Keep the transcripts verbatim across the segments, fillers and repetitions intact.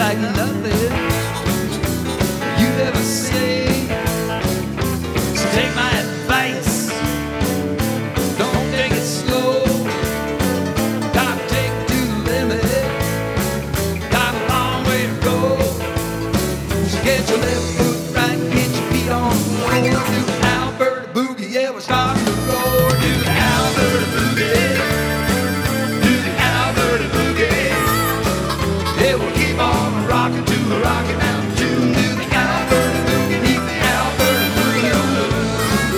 like nothing you've ever seen. So take my advice, don't take it slow. Gotta take it to the limit, got a long way to go. So get your left foot right, get your feet on the floor. Do the Alberta boogie, yeah, we're starting to roar. Do the Alberta boogie, do the Alberta boogie. Yeah, we'll keep on rocking to a rocking out tune. Do the Alberta boogie, keep the Alberta boogie on the loose.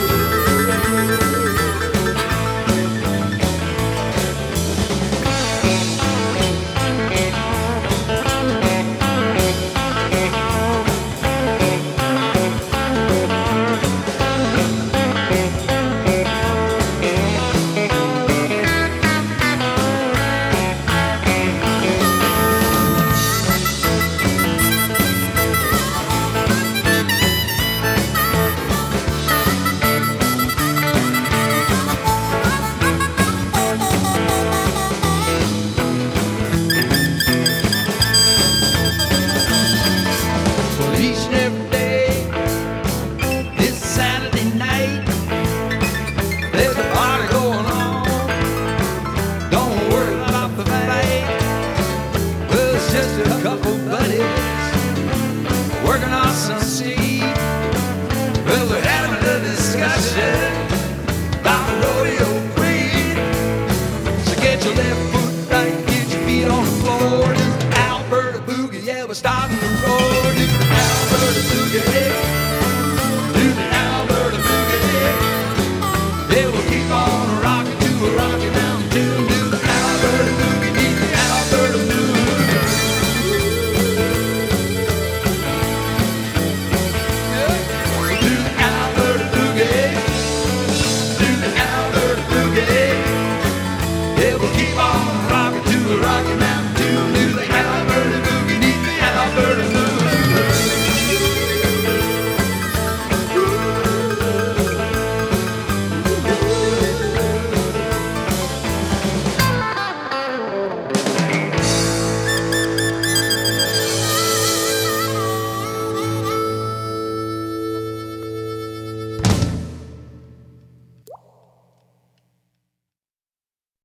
Each and every day, it's Saturday night. There's a party going on. Don't worry about the fight. Well, it's just a couple buddies working on some seed. Well, we're having a discussion about the rodeo queen. So get your left foot right, get your feet on the floor. Do the Alberta boogie, yeah, we're starting to roll.